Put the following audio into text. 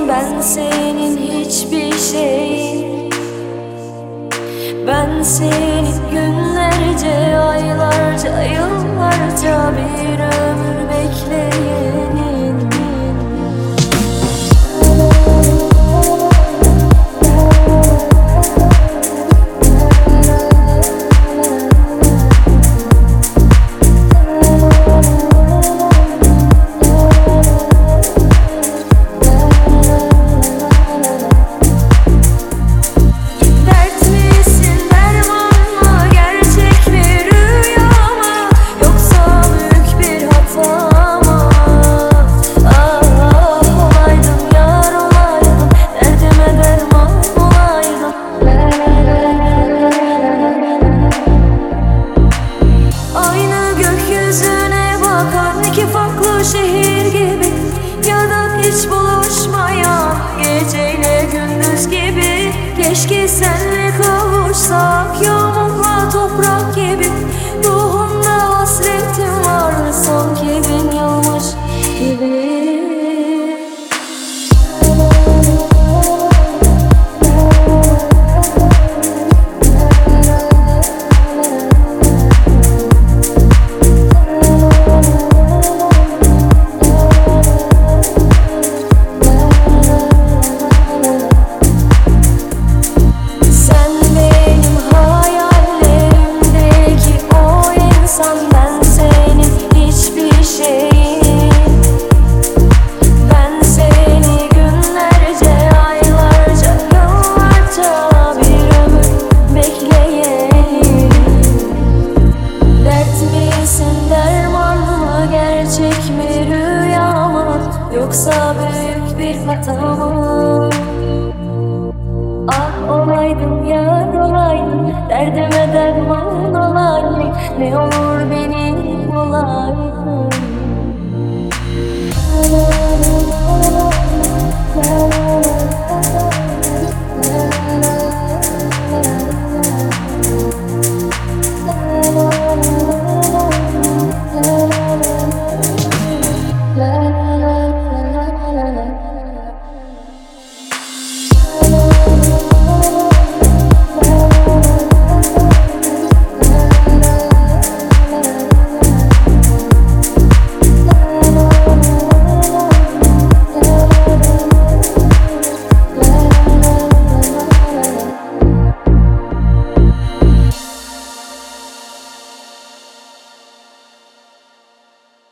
ben senin hiçbir şeyin. Ben seni günlerce, aylarca, yıllarca bir ömür bekleyenin. Şehir gibi ya da hiç buluşmayan geceyle gündüz gibi. Keşke senle kavuşsak yağmurla toprak gibi. Ruhumda hasretim var sanki bin yılmış gibi. Yoksa büyük bir hata mı? Ah olaydım yar olaydım, derdime derman olaydım. Ne olur benim olaydım.